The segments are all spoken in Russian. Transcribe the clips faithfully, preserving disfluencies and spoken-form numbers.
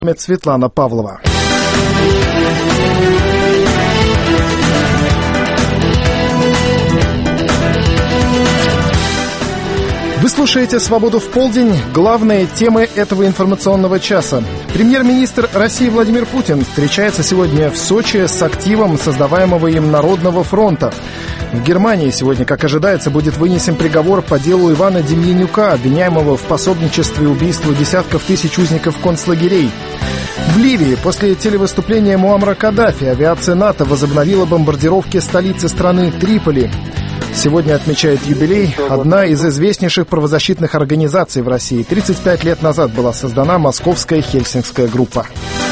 Светлана Павлова. Вы слушаете «Свободу в полдень». Главные темы этого информационного часа. Премьер-министр России Владимир Путин встречается сегодня в Сочи с активом создаваемого им Народного фронта. В Германии сегодня, как ожидается, будет вынесен приговор по делу Ивана Демьянюка, обвиняемого в пособничестве убийству десятков тысяч узников концлагерей. В Ливии после телевыступления Муаммара Каддафи авиация НАТО возобновила бомбардировки столицы страны Триполи. Сегодня отмечает юбилей одна из известнейших правозащитных организаций в России. тридцать пять лет назад была создана Московская Хельсинкская группа.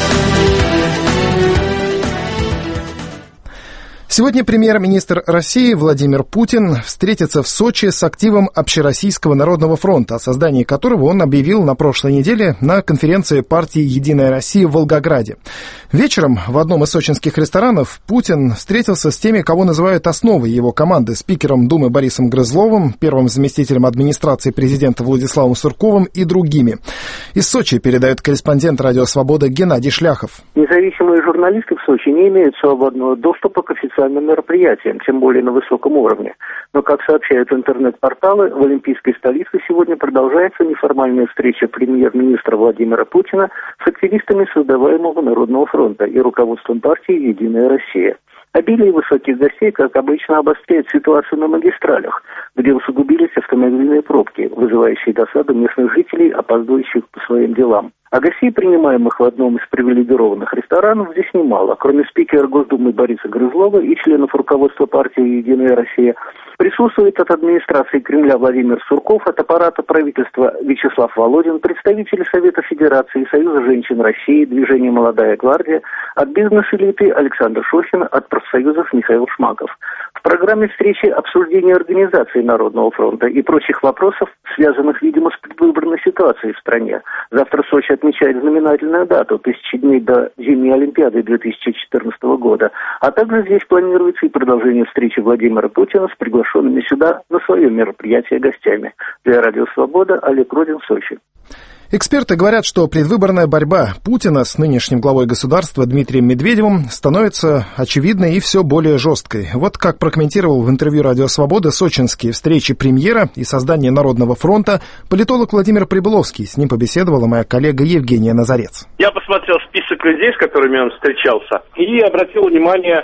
Сегодня премьер-министр России Владимир Путин встретится в Сочи с активом Общероссийского народного фронта, о создании которого он объявил на прошлой неделе на конференции партии «Единая Россия» в Волгограде. Вечером в одном из сочинских ресторанов Путин встретился с теми, кого называют основой его команды, спикером Думы Борисом Грызловым, первым заместителем администрации президента Владиславом Сурковым и другими. Из Сочи передает корреспондент «Радио Свобода» Геннадий Шляхов. Независимые журналисты в Сочи не имеют свободного доступа к официальным мероприятиям, тем более на высоком уровне. Но, как сообщают интернет-порталы, в Олимпийской столице сегодня продолжается неформальная встреча премьер-министра Владимира Путина с активистами создаваемого Народного фронта и руководством партии «Единая Россия». Обилие высоких гостей, как обычно, обостряет ситуацию на магистралях, где усугубились автомобильные пробки, вызывающие досаду местных жителей, опаздывающих по своим делам. А гостей, принимаемых в одном из привилегированных ресторанов, здесь немало. Кроме спикера Госдумы Бориса Грызлова и членов руководства партии «Единая Россия», присутствует от администрации Кремля Владимир Сурков, от аппарата правительства Вячеслав Володин, представители Совета Федерации, Союза женщин России, движения «Молодая гвардия», от бизнес-элиты Александр Шохин, от профсоюзов Михаил Шмаков. В программе встречи обсуждение организации Народного фронта и прочих вопросов, связанных, видимо, с предвыборной ситуацией в стране. Завтра Сочи отмечает знаменательную дату – тысячи дней до зимней Олимпиады две тысячи четырнадцатого года. А также здесь планируется и продолжение встречи Владимира Путина с приглашенными сюда на свое мероприятие гостями. Для Радио Свобода Олег Родин, Сочи. Эксперты говорят, что предвыборная борьба Путина с нынешним главой государства Дмитрием Медведевым становится очевидной и все более жесткой. Вот как прокомментировал в интервью «Радио Свобода» сочинские встречи премьера и создание Народного фронта политолог Владимир Прибыловский. С ним побеседовала моя коллега Евгения Назарец. Я посмотрел список людей, с которыми он встречался, и обратил внимание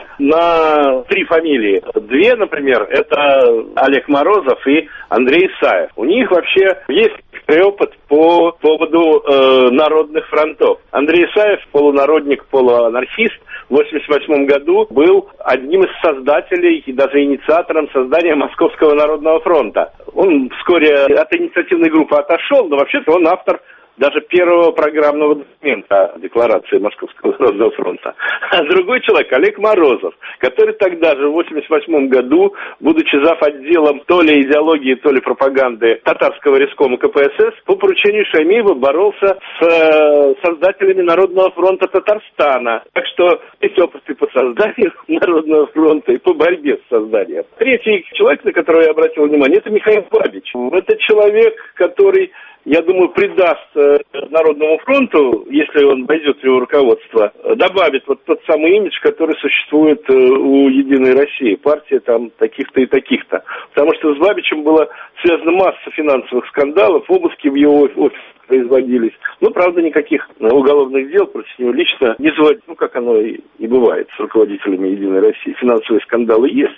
на три фамилии. Две, например, это Олег Морозов и Андрей Исаев. У них вообще есть опыт по поводу э, народных фронтов. Андрей Исаев, полународник, полуанархист, в восемьдесят восьмом году был одним из создателей и даже инициатором создания Московского народного фронта. Он вскоре от инициативной группы отошел, но вообще-то он автор даже первого программного документа Декларации Московского народного фронта. А другой человек, Олег Морозов, который тогда же, в восемьдесят восьмом году, будучи зав. Отделом то ли идеологии, то ли пропаганды татарского рескома ка пэ эс эс, по поручению Шаймиева боролся с э, создателями Народного фронта Татарстана. Так что есть опыты по созданию Народного фронта и по борьбе с созданием. Третий человек, на которого я обратил внимание, это Михаил Бабич. Это человек, который, я думаю, придаст э, Народному фронту, если он войдет в его руководство, э, добавит вот тот самый имидж, который существует э, у «Единой России». Партия там таких-то и таких-то. Потому что с Бабичем была связана масса финансовых скандалов, обыски в его офисе производились. Но, правда, никаких уголовных дел против него лично не заводили. Ну, как оно и, и бывает с руководителями «Единой России». Финансовые скандалы есть,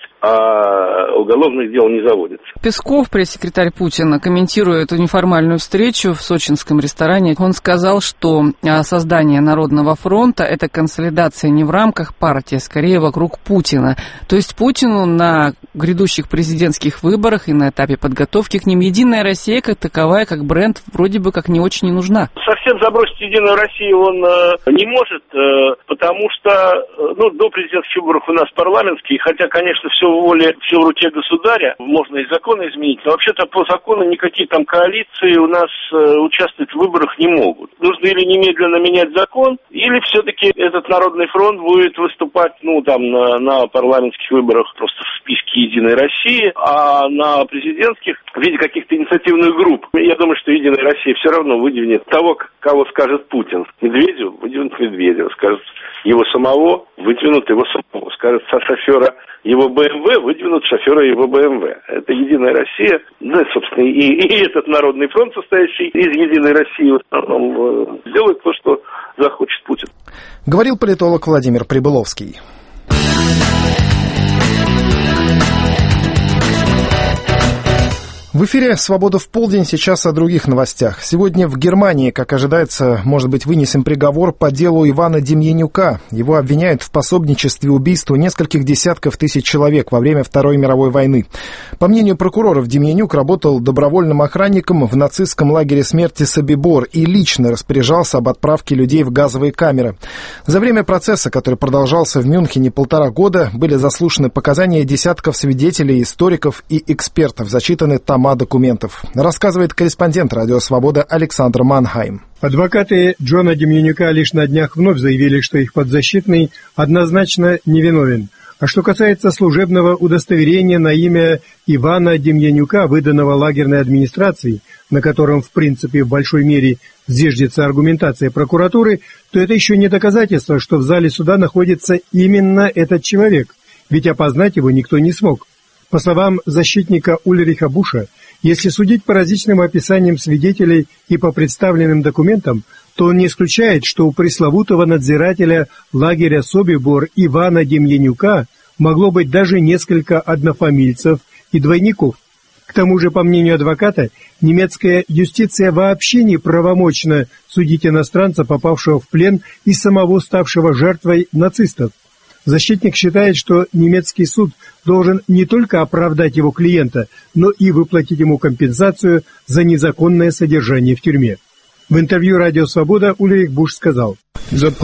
а уголовных дел не заводится. Песков, пресс-секретарь Путина, комментируя эту неформальную встречу в сочинском ресторане, он сказал, что создание Народного фронта – это консолидация не в рамках партии, а скорее вокруг Путина. То есть Путину на грядущих президентских выборах и на этапе подготовки к ним «Единая Россия» как таковая, как бренд, вроде бы как не очень и нужна. Совсем забросить «Единую Россию» он э, не может, э, потому что э, ну, до президентских выборов у нас парламентские, хотя, конечно, все в воле, все в руке государя, можно и законы изменить, но вообще-то по закону никакие там коалиции у нас э, участвовать в выборах не могут. Нужно или немедленно менять закон, или все-таки этот Народный фронт будет выступать, ну, там, на, на парламентских выборах просто в списке «Единой России», а на президентских в виде каких-то инициативных групп. Я думаю, что «Единая Россия» все равно сторону выдвинет того, кого скажет Путин. Медведев выдвинут Медведева, скажет его самого, выдвинут его самого. Скажет со шофера его БМВ, выдвинут шофера его БМВ. Это Единая Россия, да, собственно, и, и этот Народный фронт, состоящий из Единой России, в основном сделает то, что захочет Путин. Говорил политолог Владимир Прибыловский. В эфире «Свобода в полдень». Сейчас о других новостях. Сегодня в Германии, как ожидается, может быть вынесен приговор по делу Ивана Демьянюка. Его обвиняют в пособничестве убийству нескольких десятков тысяч человек во время Второй мировой войны. По мнению прокуроров, Демьянюк работал добровольным охранником в нацистском лагере смерти Собибор и лично распоряжался об отправке людей в газовые камеры. За время процесса, который продолжался в Мюнхене полтора года, были заслушаны показания десятков свидетелей, историков и экспертов, зачитаны тома документов. Рассказывает корреспондент «Радио Свобода» Александр Манхайм. Адвокаты Джона Демьянюка лишь на днях вновь заявили, что их подзащитный однозначно невиновен. А что касается служебного удостоверения на имя Ивана Демьянюка, выданного лагерной администрацией, на котором, в принципе, в большой мере зиждется аргументация прокуратуры, то это еще не доказательство, что в зале суда находится именно этот человек, ведь опознать его никто не смог. По словам защитника Ульриха Буша, если судить по различным описаниям свидетелей и по представленным документам, то он не исключает, что у пресловутого надзирателя лагеря Собибор Ивана Демьянюка могло быть даже несколько однофамильцев и двойников. К тому же, по мнению адвоката, немецкая юстиция вообще не правомочна судить иностранца, попавшего в плен и самого ставшего жертвой нацистов. Защитник считает, что немецкий суд должен не только оправдать его клиента, но и выплатить ему компенсацию за незаконное содержание в тюрьме. В интервью «Радио Свобода» Ульрих Буш сказал: «Этот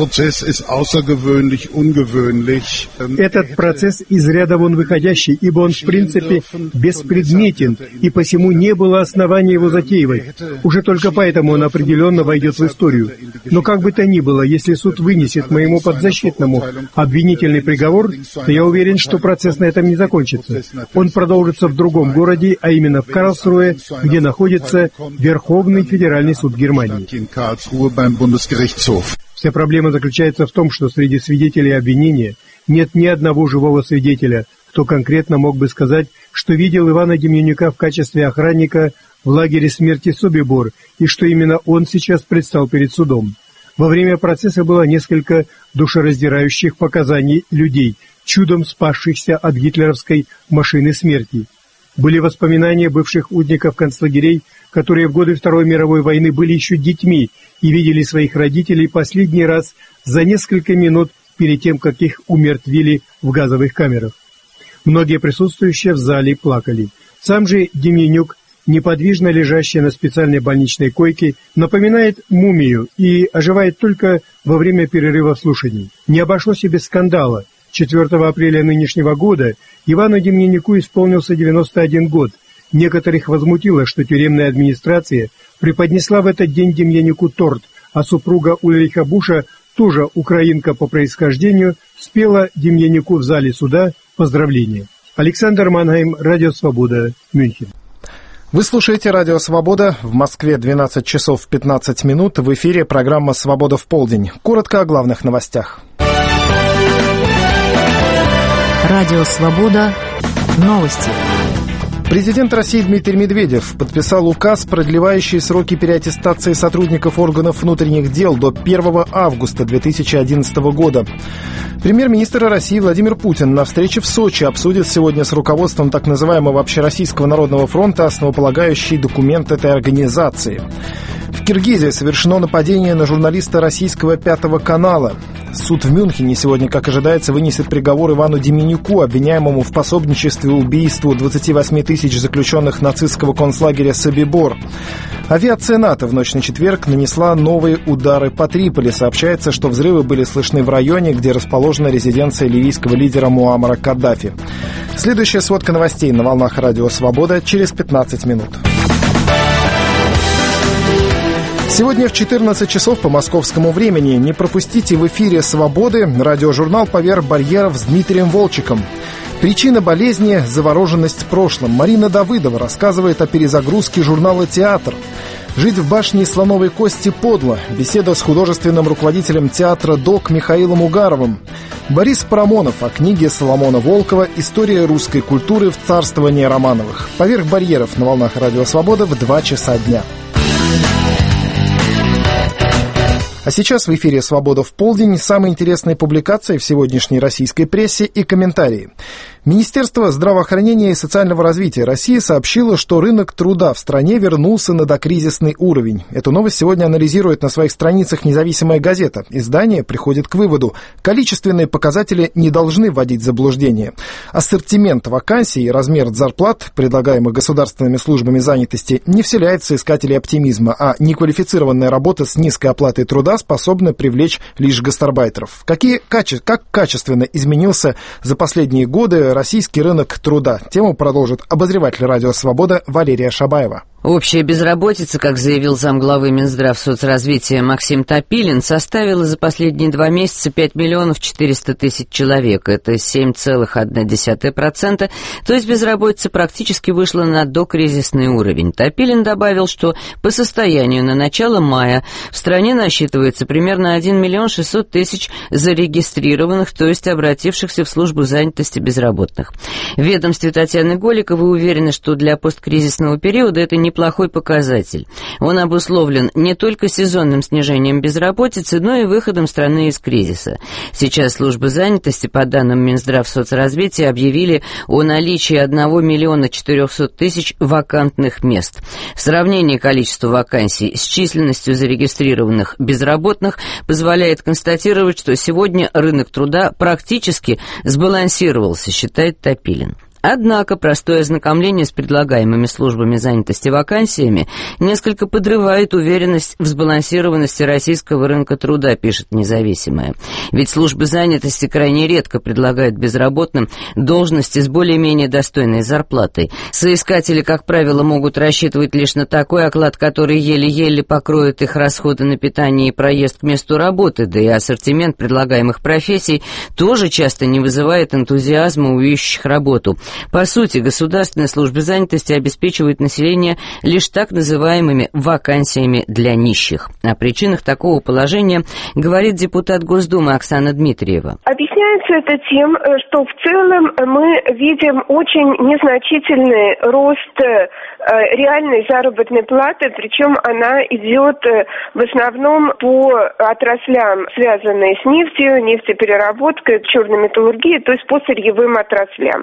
процесс из ряда вон выходящий, ибо он в принципе беспредметен, и посему не было основания его затеивать. Уже только поэтому он определенно войдет в историю. Но как бы то ни было, если суд вынесет моему подзащитному обвинительный приговор, то я уверен, что процесс на этом не закончится. Он продолжится в другом городе, а именно в Карлсруэ, где находится Верховный федеральный суд Германии». Вся проблема заключается в том, что среди свидетелей обвинения нет ни одного живого свидетеля, кто конкретно мог бы сказать, что видел Ивана Демьянюка в качестве охранника в лагере смерти Собибор, и что именно он сейчас предстал перед судом. Во время процесса было несколько душераздирающих показаний людей, чудом спасшихся от гитлеровской машины смерти. Были воспоминания бывших узников концлагерей, которые в годы Второй мировой войны были еще детьми и видели своих родителей последний раз за несколько минут перед тем, как их умертвили в газовых камерах. Многие присутствующие в зале плакали. Сам же Демьянюк, неподвижно лежащий на специальной больничной койке, напоминает мумию и оживает только во время перерыва слушаний. Не обошлось и без скандала. четвёртого апреля нынешнего года Ивану Демьянюку исполнился девяносто один год. Некоторых возмутило, что тюремная администрация преподнесла в этот день Демьянюку торт, а супруга Ульриха Буша, тоже украинка по происхождению, спела Демьянюку в зале суда поздравления. Александр Манхайм, Радио Свобода, Мюнхен. Вы слушаете «Радио Свобода». В Москве двенадцать часов пятнадцать минут. В эфире программа «Свобода в полдень». Коротко о главных новостях. Радио Свобода. Новости. Президент России Дмитрий Медведев подписал указ, продлевающий сроки переаттестации сотрудников органов внутренних дел до первого августа две тысячи одиннадцатого года. Премьер-министр России Владимир Путин на встрече в Сочи обсудит сегодня с руководством так называемого Общероссийского народного фронта основополагающий документ этой организации. В Киргизии совершено нападение на журналиста российского Пятого канала. Суд в Мюнхене сегодня, как ожидается, вынесет приговор Ивану Демьянюку, обвиняемому в пособничестве убийству двадцати восьми тысяч заключенных нацистского концлагеря Собибор. Авиация НАТО в ночь на четверг нанесла новые удары по Триполи. Сообщается, что взрывы были слышны в районе, где расположена резиденция ливийского лидера Муаммара Каддафи. Следующая сводка новостей на волнах Радио Свобода через пятнадцать минут. Сегодня в четырнадцать часов по московскому времени не пропустите в эфире «Свободы» радиожурнал «Поверх барьеров» с Дмитрием Волчиком. Причина болезни – завороженность прошлым. Марина Давыдова рассказывает о перезагрузке журнала «Театр». Жить в башне из слоновой кости подло. Беседа с художественным руководителем театра ДОК Михаилом Угаровым. Борис Парамонов о книге Соломона Волкова «История русской культуры в царствовании Романовых». «Поверх барьеров» на волнах Радио Свобода в два часа дня. А сейчас в эфире «Свобода в полдень». Самые интересные публикации в сегодняшней российской прессе и комментарии. Министерство здравоохранения и социального развития России сообщило, что рынок труда в стране вернулся на докризисный уровень. Эту новость сегодня анализирует на своих страницах независимая газета. Издание приходит к выводу: количественные показатели не должны вводить в заблуждение. Ассортимент вакансий и размер зарплат, предлагаемых государственными службами занятости, не вселяет в соискателей оптимизма, а неквалифицированная работа с низкой оплатой труда способна привлечь лишь гастарбайтеров. Какие каче... Как качественно изменился за последние годы российский рынок труда? Тему продолжит обозреватель Радио Свобода Валерия Шабаева. Общая безработица, как заявил замглавы Минздравсоцразвития Максим Топилин, составила за последние два месяца пять миллионов четыреста тысяч человек. Это семь целых одна десятая процента, то есть безработица практически вышла на докризисный уровень. Топилин добавил, что по состоянию на начало мая в стране насчитывается примерно один миллион шестьсот тысяч зарегистрированных, то есть обратившихся в службу занятости безработных. В ведомстве Татьяны Голиковой уверены, что для посткризисного периода это не неплохой показатель. Он обусловлен не только сезонным снижением безработицы, но и выходом страны из кризиса. Сейчас службы занятости, по данным Минздравсоцразвития, объявили о наличии одного миллиона четырехсот тысяч вакантных мест. Сравнение количества вакансий с численностью зарегистрированных безработных позволяет констатировать, что сегодня рынок труда практически сбалансировался, считает Топилин. Однако простое ознакомление с предлагаемыми службами занятости вакансиями несколько подрывает уверенность в сбалансированности российского рынка труда, пишет «Независимая». Ведь службы занятости крайне редко предлагают безработным должности с более-менее достойной зарплатой. Соискатели, как правило, могут рассчитывать лишь на такой оклад, который еле-еле покроет их расходы на питание и проезд к месту работы, да и ассортимент предлагаемых профессий тоже часто не вызывает энтузиазма у ищущих работу. По сути, государственные службы занятости обеспечивают население лишь так называемыми вакансиями для нищих. О причинах такого положения говорит депутат Госдумы Оксана Дмитриева. Объясняется это тем, что в целом мы видим очень незначительный рост реальной заработной платы, причем она идет в основном по отраслям, связанные с нефтью, нефтепереработкой, черной металлургией, то есть по сырьевым отраслям.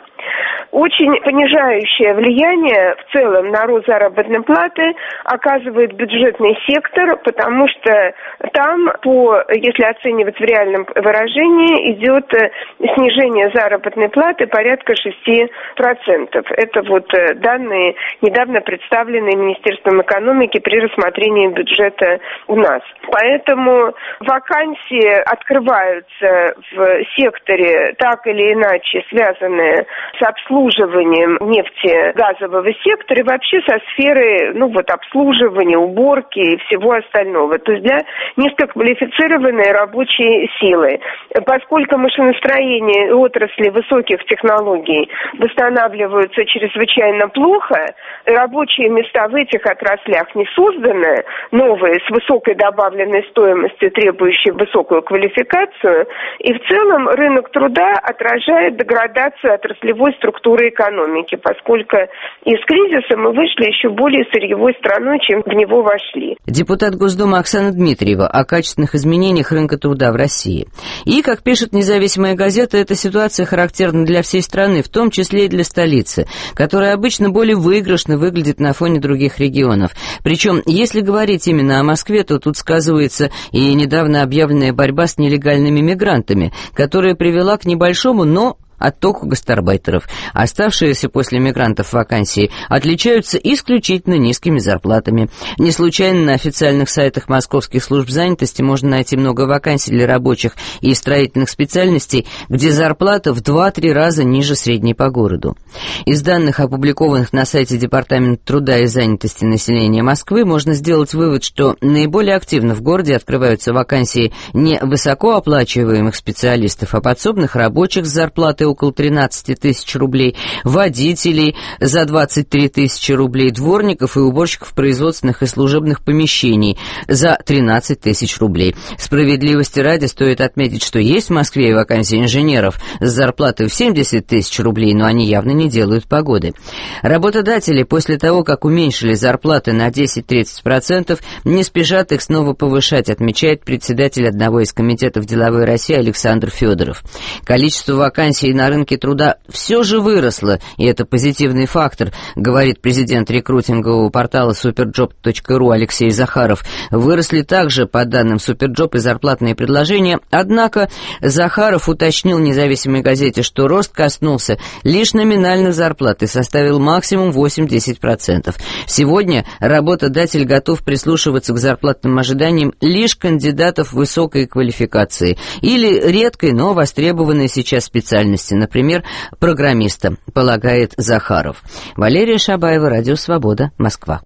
Очень понижающее влияние в целом на рост заработной платы оказывает бюджетный сектор, потому что там, по, если оценивать в реальном выражении, идет снижение заработной платы порядка шесть процентов. Это вот данные, недавно представленные Министерством экономики при рассмотрении бюджета у нас. Поэтому вакансии открываются в секторе так или иначе связанные с обслуживанием нефтегазового сектора и вообще со сферой, ну вот, обслуживания, уборки и всего остального. То есть для низкоквалифицированной рабочей силы. Поскольку машиностроение и отрасли высоких технологий восстанавливаются чрезвычайно плохо, рабочие места в этих отраслях не созданы, новые, с высокой добавленной стоимостью, требующие высокую квалификацию, и в целом рынок труда отражает деградацию отраслевой структуры экономики, поскольку из кризиса мы вышли еще более сырьевой страной, чем в него вошли. Депутат Госдумы Оксана Дмитриева о качественных изменениях рынка труда в России. И, как пишет «Независимая газета», эта ситуация характерна для всей страны, в том числе и для столицы, которая обычно более выигрышно выглядит на фоне других регионов. Причем, если говорить именно о Москве, то тут сказывается и недавно объявленная борьба с нелегальными мигрантами, которая привела к небольшому, но оттоку гастарбайтеров. Оставшиеся после мигрантов вакансии отличаются исключительно низкими зарплатами. Не случайно на официальных сайтах московских служб занятости можно найти много вакансий для рабочих и строительных специальностей, где зарплата в два-три раза ниже средней по городу. Из данных, опубликованных на сайте Департамента труда и занятости населения Москвы, можно сделать вывод, что наиболее активно в городе открываются вакансии не высокооплачиваемых специалистов, а подсобных рабочих с зарплатой около тринадцать тысяч рублей, водителей за двадцать три тысячи рублей, дворников и уборщиков производственных и служебных помещений за тринадцать тысяч рублей. Справедливости ради стоит отметить, что есть в Москве и вакансии инженеров с зарплатой в семьдесят тысяч рублей, но они явно не делают погоды. Работодатели после того, как уменьшили зарплаты на десять-тридцать процентов, не спешат их снова повышать, отмечает председатель одного из комитетов «Деловой России» Александр Федоров. Количество вакансий на рынке труда все же выросло, и это позитивный фактор, говорит президент рекрутингового портала суперджоп точка ру Алексей Захаров. Выросли также, по данным Суперджоп, и зарплатные предложения, однако Захаров уточнил независимой газете, что рост коснулся лишь номинальных зарплат и составил максимум восемь-десять процентов. Сегодня работодатель готов прислушиваться к зарплатным ожиданиям лишь кандидатов высокой квалификации или редкой, но востребованной сейчас специальности, например, программиста, полагает Захаров. Валерия Шабаева, Радио Свобода, Москва.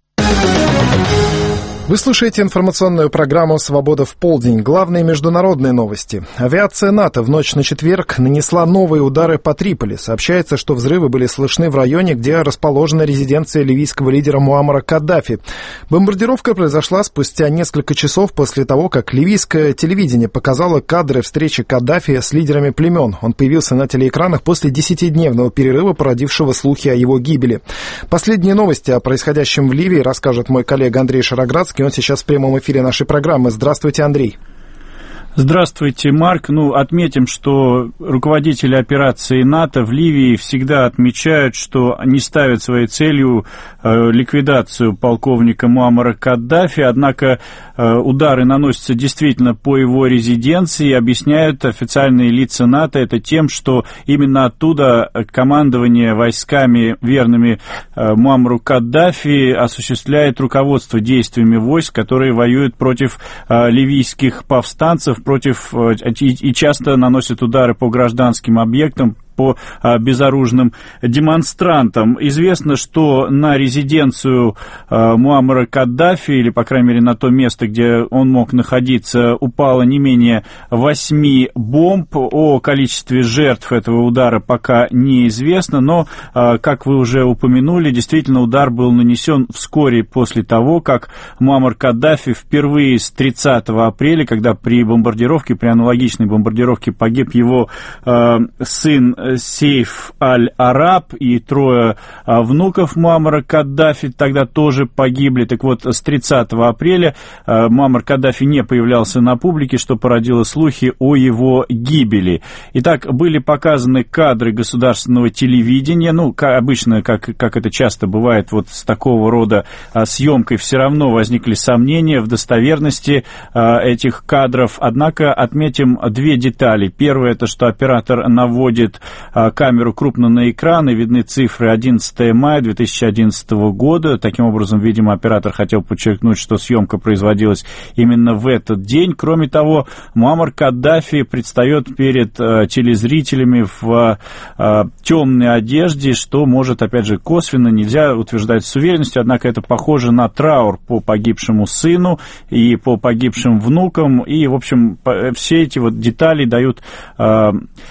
Вы слушаете информационную программу «Свобода в полдень». Главные международные новости. Авиация НАТО в ночь на четверг нанесла новые удары по Триполи. Сообщается, что взрывы были слышны в районе, где расположена резиденция ливийского лидера Муаммара Каддафи. Бомбардировка произошла спустя несколько часов после того, как ливийское телевидение показало кадры встречи Каддафи с лидерами племен. Он появился на телеэкранах после десятидневного перерыва, породившего слухи о его гибели. Последние новости о происходящем в Ливии расскажет мой коллега Андрей Шароградский. Он сейчас в прямом эфире нашей программы. Здравствуйте, Андрей. Здравствуйте, Марк. Ну, отметим, что руководители операции НАТО в Ливии всегда отмечают, что они ставят своей целью э, ликвидацию полковника Муаммара Каддафи, однако э, удары наносятся действительно по его резиденции, и объясняют официальные лица НАТО это тем, что именно оттуда командование войсками, верными э, Муаммару Каддафи, осуществляет руководство действиями войск, которые воюют против э, ливийских повстанцев, против и часто наносят удары по гражданским объектам, по а, безоружным демонстрантам. Известно, что на резиденцию а, Муаммара Каддафи, или, по крайней мере, на то место, где он мог находиться, упало не менее восьми бомб. О количестве жертв этого удара пока неизвестно, но, а, как вы уже упомянули, действительно удар был нанесен вскоре после того, как Муаммар Каддафи впервые с тридцатого апреля, когда при бомбардировке, при аналогичной бомбардировке погиб его а, сын Сейф аль-Араб и трое а, внуков Муаммара Каддафи тогда тоже погибли. Так вот, с тридцатого апреля а, Муаммар Каддафи не появлялся на публике, что породило слухи о его гибели. Итак, были показаны кадры государственного телевидения. Ну, как, обычно, как, как это часто бывает, вот с такого рода а, съемкой все равно возникли сомнения в достоверности а, этих кадров. Однако отметим две детали. Первое, это что оператор наводит камеру крупно на экран, и видны цифры одиннадцатого мая две тысячи одиннадцатого года. Таким образом, видимо, оператор хотел подчеркнуть, что съемка производилась именно в этот день. Кроме того, Муаммар Каддафи предстает перед э, телезрителями в э, темной одежде, что может, опять же, косвенно, нельзя утверждать с уверенностью, однако это похоже на траур по погибшему сыну и по погибшим внукам, и, в общем, по, все эти вот детали дают э,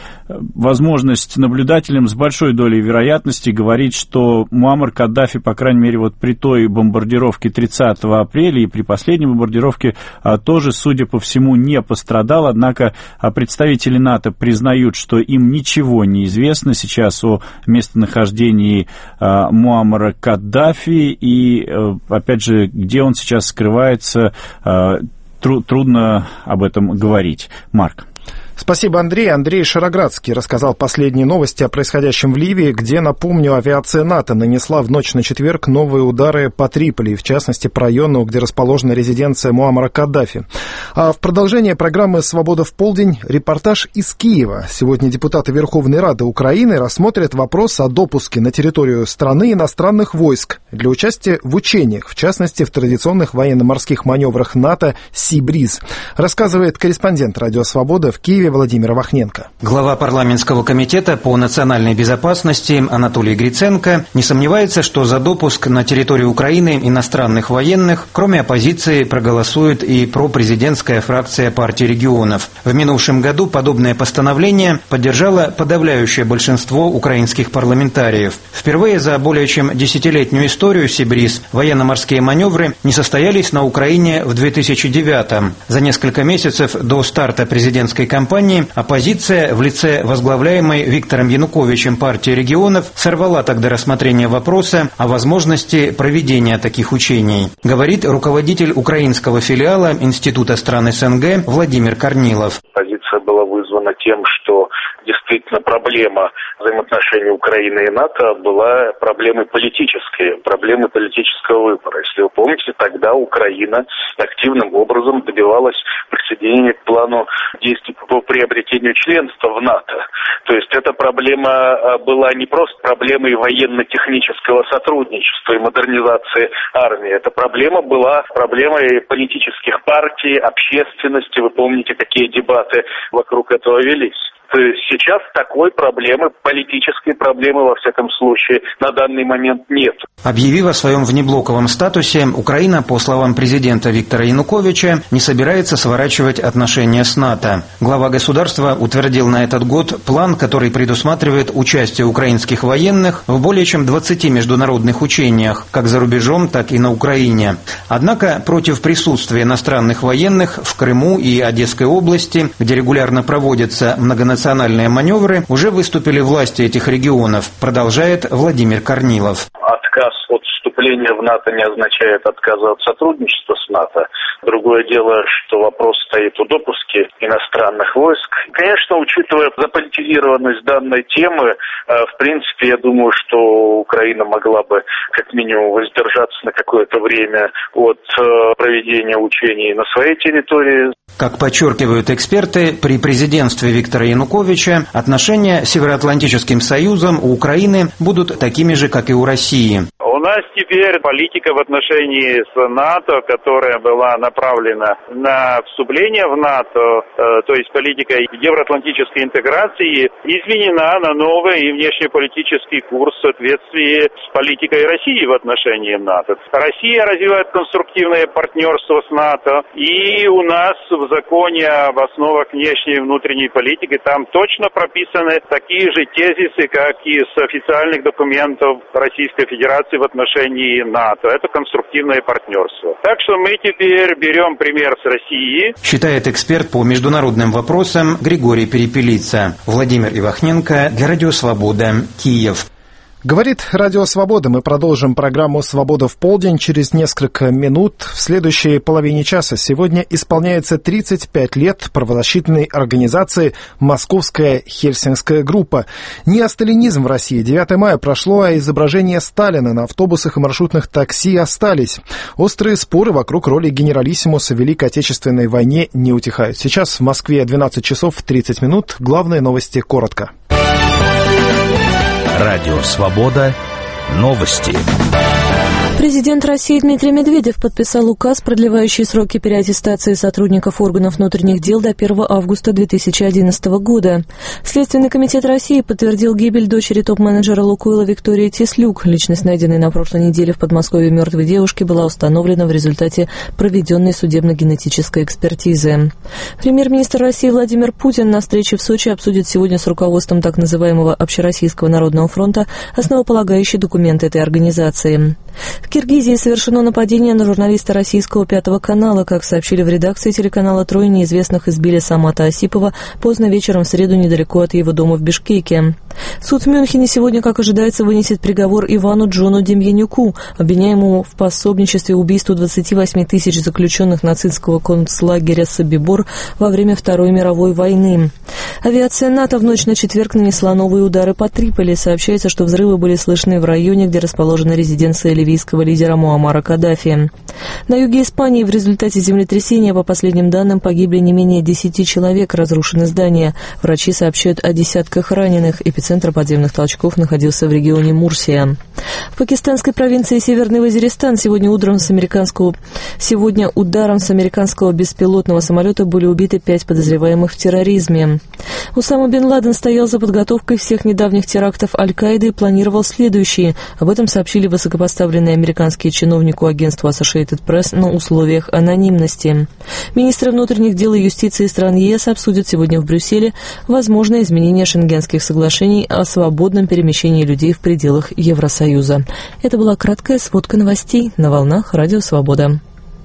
возможность наблюдателям с большой долей вероятности говорить, что Муаммар Каддафи, по крайней мере, вот при той бомбардировке тридцатого апреля и при последней бомбардировке тоже, судя по всему, не пострадал. Однако представители НАТО признают, что им ничего не известно сейчас о местонахождении Муаммара Каддафи и, опять же, где он сейчас скрывается, трудно об этом говорить. Марк. Спасибо, Андрей. Андрей Шароградский рассказал последние новости о происходящем в Ливии, где, напомню, авиация НАТО нанесла в ночь на четверг новые удары по Триполи, в частности, по району, где расположена резиденция Муаммара Каддафи. А в продолжение программы «Свобода в полдень» репортаж из Киева. Сегодня депутаты Верховной Рады Украины рассмотрят вопрос о допуске на территорию страны иностранных войск для участия в учениях, в частности, в традиционных военно-морских маневрах НАТО «Си-Бриз». Рассказывает корреспондент «Радио Свобода» в Киеве Киеве Владимир Вахненко. Глава парламентского комитета по национальной безопасности Анатолий Гриценко не сомневается, что за допуск на территорию Украины иностранных военных, кроме оппозиции, проголосует и пропрезидентская фракция партии регионов. В минувшем году подобное постановление поддержало подавляющее большинство украинских парламентариев. Впервые за более чем десятилетнюю историю Сибриз военно-морские маневры не состоялись на Украине в две тысячи девятом. За несколько месяцев до старта президентской кампании оппозиция в лице возглавляемой Виктором Януковичем партии регионов сорвала тогда рассмотрение вопроса о возможности проведения таких учений, говорит руководитель украинского филиала Института стран СНГ Владимир Корнилов. Позиция была вызвана тем, что действительно проблема взаимоотношений Украины и НАТО была проблемой политической, проблемой политического выбора. Если вы помните, тогда Украина активным образом добивалась присоединения к плану действий по приобретению членства в НАТО. То есть эта проблема была не просто проблемой военно-технического сотрудничества и модернизации армии. Эта проблема была проблемой политических партий, общественности. Вы помните, какие дебаты вокруг этого велись. То есть сейчас такой проблемы, политической проблемы, во всяком случае, на данный момент нет. Объявив о своем внеблоковом статусе, Украина, по словам президента Виктора Януковича, не собирается сворачивать отношения с НАТО. Глава государства утвердил на этот год план, который предусматривает участие украинских военных в более чем двадцати международных учениях, как за рубежом, так и на Украине. Однако против присутствия иностранных военных в Крыму и Одесской области, где регулярно проводятся многонациональные национальные маневры, уже выступили власти этих регионов, продолжает Владимир Корнилов. Отказ от вступления в НАТО не означает отказа от сотрудничества с НАТО. Другое дело, что вопрос стоит о допуске иностранных войск. Конечно, учитывая заполитизированность данной темы, в принципе, я думаю, что Украина могла бы как минимум воздержаться на какое-то время от проведения учений на своей территории. Как подчеркивают эксперты, при президентстве Виктора Януковича отношения с Североатлантическим Союзом у Украины будут такими же, как и у России. У нас теперь политика в отношении с НАТО, которая была направлена на вступление в НАТО, э, то есть политика евроатлантической интеграции, изменена на новый внешнеполитический курс в соответствии с политикой России в отношении НАТО. Россия развивает конструктивное партнерство с НАТО, и у нас в законе об основах внешней и внутренней политики там точно прописаны такие же тезисы, как и с официальных документов Российской Федерации в отношении НАТО. Это конструктивное партнерство. Так что мы теперь берем пример с России. Считает эксперт по международным вопросам Григорий Перепелица. Владимир Ивахненко для Радио Свобода, Киев. Говорит Радио Свобода. Мы продолжим программу «Свобода в полдень» через несколько минут. В следующей половине часа сегодня исполняется тридцать пять лет правозащитной организации «Московская Хельсинская группа». Неосталинизм в России. девятое мая прошло, а изображения Сталина на автобусах и маршрутных такси остались. Острые споры вокруг роли генералиссимуса в Великой Отечественной войне не утихают. Сейчас в Москве двенадцать часов тридцать минут. Главные новости коротко. Радио «Свобода». Новости. Президент России Дмитрий Медведев подписал указ, продлевающий сроки переаттестации сотрудников органов внутренних дел до первого августа две тысячи одиннадцатого года. Следственный комитет России подтвердил гибель дочери топ-менеджера «Лукойла» Виктории Теслюк. Личность, найденной на прошлой неделе в Подмосковье мертвой девушки, была установлена в результате проведенной судебно-генетической экспертизы. Премьер-министр России Владимир Путин на встрече в Сочи обсудит сегодня с руководством так называемого Общероссийского народного фронта основополагающие документы этой организации. В Киргизии совершено нападение на журналиста российского Пятого канала. Как сообщили в редакции телеканала, трое неизвестных избили Самата Осипова поздно вечером в среду недалеко от его дома в Бишкеке. Суд в Мюнхене сегодня, как ожидается, вынесет приговор Ивану Джону Демьянюку, обвиняемому в пособничестве убийству двадцати восьми тысяч заключенных нацистского концлагеря Собибор во время Второй мировой войны. Авиация НАТО в ночь на четверг нанесла новые удары по Триполи. Сообщается, что взрывы были слышны в районе, где расположена резиденция ливийского лидера Муаммара Каддафи. На юге Испании в результате землетрясения, по последним данным, погибли не менее десяти человек, разрушены здания. Врачи сообщают о десятках раненых. Эпицентр подземных толчков находился в регионе Мурсия. В пакистанской провинции Северный Вазиристан сегодня утром с американского... сегодня ударом с американского беспилотного самолета были убиты пять подозреваемых в терроризме. Усама бен Ладен стоял за подготовкой всех недавних терактов Аль-Каиды и планировал следующие. Об этом сообщили высокопоставленные американские чиновнику агентства Associated Press на условиях анонимности. Министры внутренних дел и юстиции стран ЕС обсудят сегодня в Брюсселе возможное изменение шенгенских соглашений о свободном перемещении людей в пределах Евросоюза. Это была краткая сводка новостей на волнах Радио Свобода.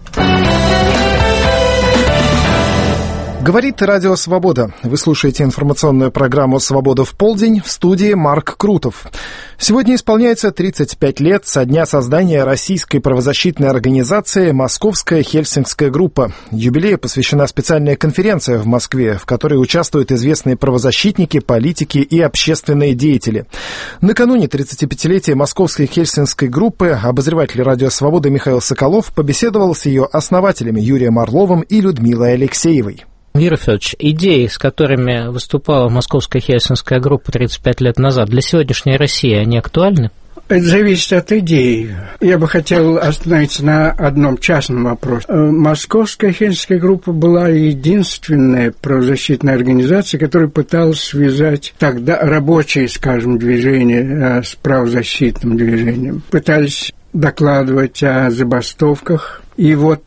Говорит Радио Свобода. Вы слушаете информационную программу «Свобода в полдень», в студии Марк Крутов. Сегодня исполняется тридцать пять лет со дня создания российской правозащитной организации «Московская Хельсинкская группа». Юбилею посвящена специальная конференция в Москве, в которой участвуют известные правозащитники, политики и общественные деятели. Накануне тридцатипятилетия Московской Хельсинкской группы обозреватель Радио Свобода Михаил Соколов побеседовал с ее основателями Юрием Орловым и Людмилой Алексеевой. Юрий Федорович, идеи, с которыми выступала Московская Хельсинкская группа тридцать пять лет назад, для сегодняшней России они актуальны? Это зависит от идеи. Я бы хотел остановиться на одном частном вопросе. Московская Хельсинкская группа была единственная правозащитная организация, которая пыталась связать тогда рабочее, скажем, движение с правозащитным движением. Пытались докладывать о забастовках. И вот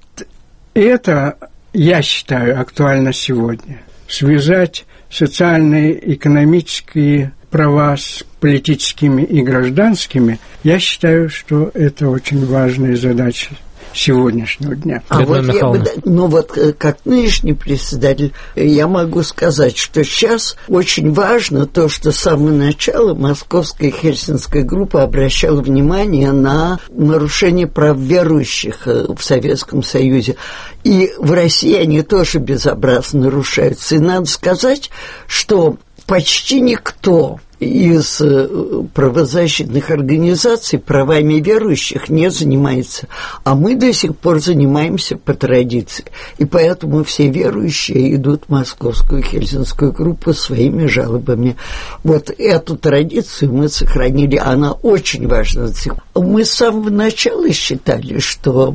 это, я считаю, актуально сегодня. Связать социальные, экономические права с политическими и гражданскими, я считаю, что это очень важная задача сегодняшнего дня. А вот я бы, ну вот как нынешний председатель, я могу сказать, что сейчас очень важно то, что с самого начала Московская Хельсинкская группа обращала внимание на нарушение прав верующих в Советском Союзе. И в России они тоже безобразно нарушаются. И надо сказать, что почти никто из правозащитных организаций правами верующих не занимается. А мы до сих пор занимаемся по традиции. И поэтому все верующие идут в Московскую Хельсинкскую группу своими жалобами. Вот эту традицию мы сохранили. Она очень важна. Мы с самого начала считали, что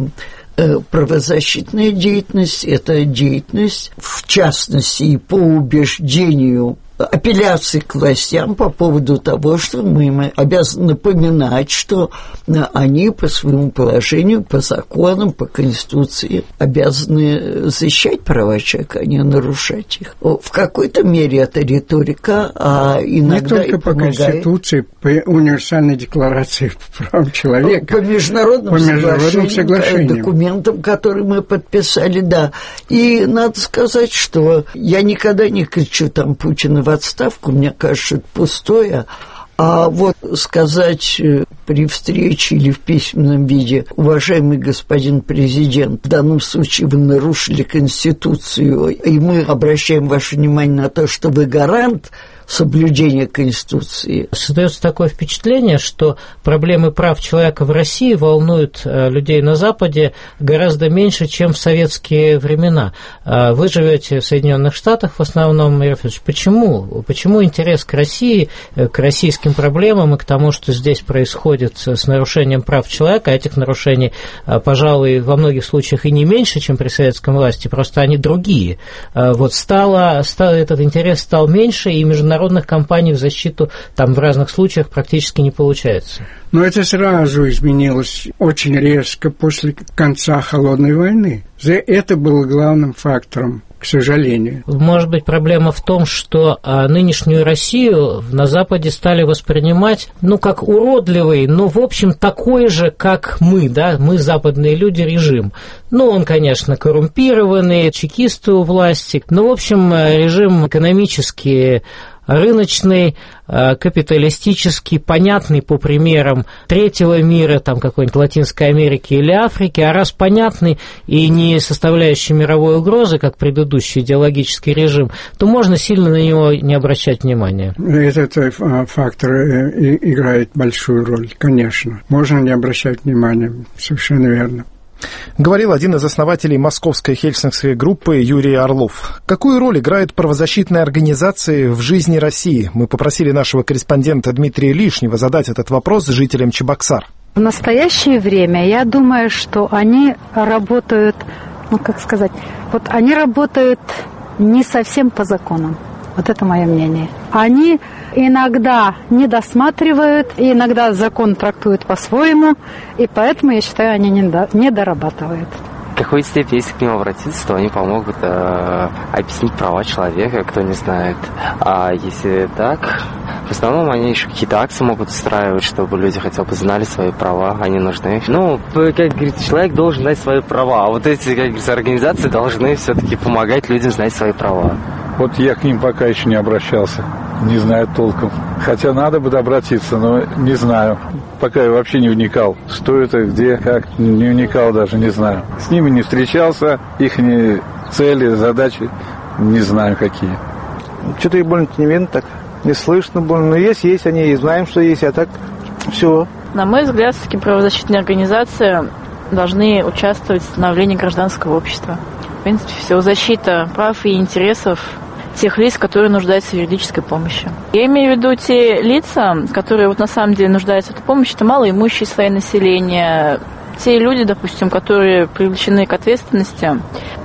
правозащитная деятельность – это деятельность, в частности, и по убеждению апелляции к властям по поводу того, что мы им обязаны напоминать, что они по своему положению, по законам, по Конституции обязаны защищать права человека, а не нарушать их. В какой-то мере это риторика, а иногда не только по Конституции, по универсальной декларации прав человека. По международным, по международным соглашениям, документам, которые мы подписали, да. И надо сказать, что я никогда не кричу там Путина в отставку, мне кажется, это пустое. А вот сказать при встрече или в письменном виде: уважаемый господин президент, в данном случае вы нарушили Конституцию, и мы обращаем ваше внимание на то, что вы гарант соблюдения Конституции. Создается такое впечатление, что проблемы прав человека в России волнуют людей на Западе гораздо меньше, чем в советские времена. Вы живете в Соединенных Штатах в основном, Юрий Федорович. Почему? Почему интерес к России, к российским проблемам и к тому, что здесь происходит с нарушением прав человека? Этих нарушений, пожалуй, во многих случаях и не меньше, чем при советской власти, просто они другие. Вот стало, стало, этот интерес стал меньше, и международные Народных компаний в защиту там в разных случаях практически не получается. Но это сразу изменилось очень резко после конца Холодной войны. Это было главным фактором, к сожалению. Может быть, проблема в том, что а, нынешнюю Россию на Западе стали воспринимать, ну, как уродливый, но, в общем, такой же, как мы, да, мы, западные люди, режим. Ну, он, конечно, коррумпированный, чекисты у власти, но, в общем, режим экономически рыночный, капиталистический, понятный по примерам третьего мира, там какой-нибудь Латинской Америки или Африки, а раз понятный и не составляющий мировой угрозы, как предыдущий идеологический режим, то можно сильно на него не обращать внимания. Этот фактор играет большую роль, конечно. Можно не обращать внимания, совершенно верно. Говорил один из основателей московской хельсинкской группы Юрий Орлов. Какую роль играют правозащитные организации в жизни России? Мы попросили нашего корреспондента Дмитрия Лишнего задать этот вопрос жителям Чебоксар. В настоящее время я думаю, что они работают, ну как сказать, вот они работают не совсем по законам. Вот это мое мнение. Они иногда не досматривают, и иногда закон трактуют по-своему, и поэтому, я считаю, они не, до, не дорабатывают. В какой-то степени, если к ним обратиться, то они помогут э, объяснить права человека, кто не знает. А если так, в основном они еще какие-то акции могут устраивать, чтобы люди хотя бы знали свои права, они нужны. Ну, как говорится, человек должен знать свои права, а вот эти, как говорится, организации должны все-таки помогать людям знать свои права. Вот я к ним пока еще не обращался, не знаю толком. Хотя надо бы обратиться, но не знаю. Пока я вообще не вникал, что это, где, как, не вникал даже, не знаю. С ними не встречался, их цели, задачи не знаю какие. Что-то их больно не видно так, не слышно больно. Но есть, есть они, и знаем, что есть, а так все. На мой взгляд, все-таки правозащитные организации должны участвовать в становлении гражданского общества. В принципе, все, защита прав и интересов тех лиц, которые нуждаются в юридической помощи. Я имею в виду те лица, которые вот на самом деле нуждаются в этой помощи, это малоимущие слои населения, те люди, допустим, которые привлечены к ответственности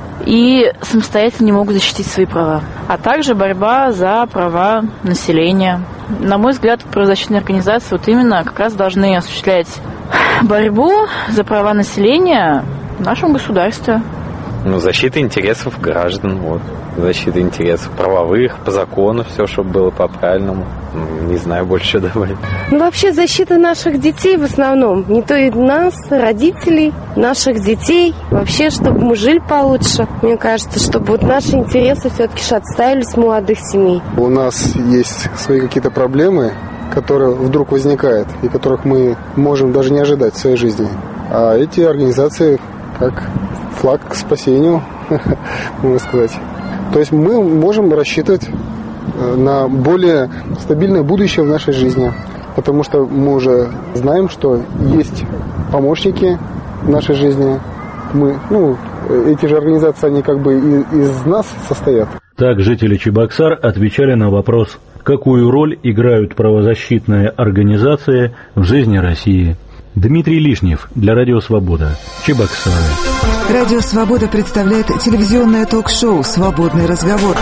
и самостоятельно не могут защитить свои права. А также борьба за права населения. На мой взгляд, правозащитные организации вот именно как раз должны осуществлять борьбу за права населения в нашем государстве. Ну, защита интересов граждан, вот. Защита интересов правовых, по закону, все, чтобы было по-правильному. Не знаю больше, что добавить. Ну, вообще, защита наших детей в основном. Не то и нас, родителей, наших детей. Вообще, чтобы мы жили получше. Мне кажется, чтобы вот наши интересы все-таки отстаивались молодых семей. У нас есть свои какие-то проблемы, которые вдруг возникают, и которых мы можем даже не ожидать в своей жизни. А эти организации как флаг к спасению, можно сказать. То есть мы можем рассчитывать на более стабильное будущее в нашей жизни, потому что мы уже знаем, что есть помощники в нашей жизни. Мы, ну, эти же организации, они как бы из нас состоят. Так жители Чебоксар отвечали на вопрос, какую роль играют правозащитные организации в жизни России. Дмитрий Лишнев для Радио Свобода, Чебоксары. Радио Свобода представляет телевизионное ток-шоу «Свободный разговор».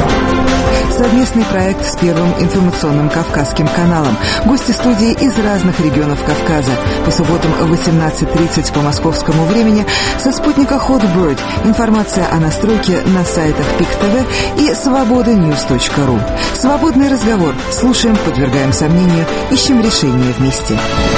Совместный проект с Первым информационным Кавказским каналом. Гости студии из разных регионов Кавказа. По субботам в восемнадцать тридцать по московскому времени со спутника Hotbird. Информация о настройке на сайтах пик ТВ и свобода ньюс точка ру. Свободный разговор. Слушаем, подвергаем сомнению, ищем решения вместе.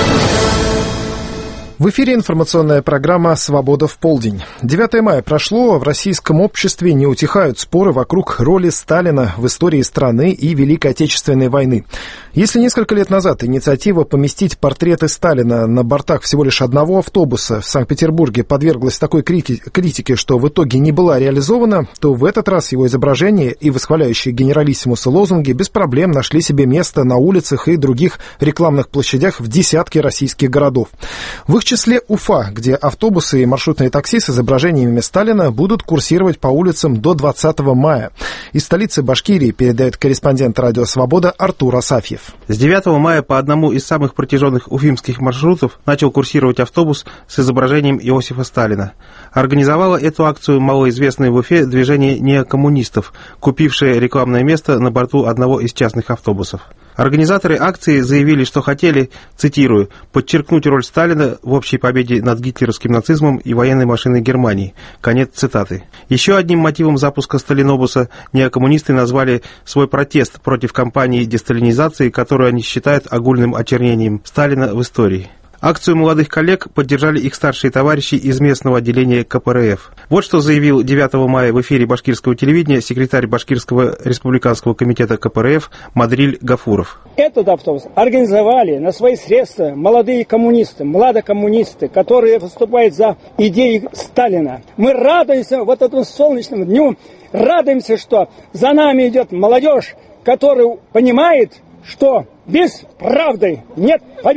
В эфире информационная программа «Свобода в полдень». девятое мая прошло, в российском обществе не утихают споры вокруг роли Сталина в истории страны и Великой Отечественной войны. Если несколько лет назад инициатива поместить портреты Сталина на бортах всего лишь одного автобуса в Санкт-Петербурге подверглась такой критике, что в итоге не была реализована, то в этот раз его изображение и восхваляющие генералиссимуса лозунги без проблем нашли себе место на улицах и других рекламных площадях в десятке российских городов. В их числе Уфа, где автобусы и маршрутные такси с изображениями Сталина будут курсировать по улицам до двадцатого мая. Из столицы Башкирии передает корреспондент «Радио Свобода» Артур Асафьев. С девятого мая по одному из самых протяженных уфимских маршрутов начал курсировать автобус с изображением Иосифа Сталина. Организовало эту акцию малоизвестное в Уфе движение неокоммунистов, купившее рекламное место на борту одного из частных автобусов. Организаторы акции заявили, что хотели, цитирую, «подчеркнуть роль Сталина в общей победе над гитлеровским нацизмом и военной машиной Германии». Конец цитаты. Еще одним мотивом запуска сталинобуса неокоммунисты назвали свой протест против кампании десталинизации, которую они считают огульным очернением Сталина в истории. Акцию молодых коллег поддержали их старшие товарищи из местного отделения ка пэ эр эф. Вот что заявил девятого мая в эфире башкирского телевидения секретарь Башкирского республиканского комитета ка пэ эр эф Мадриль Гафуров. Этот автобус организовали на свои средства молодые коммунисты, младокоммунисты, которые выступают за идеи Сталина. Мы радуемся вот этому солнечному дню, радуемся, что за нами идет молодежь, которая понимает, что без правды нет победы.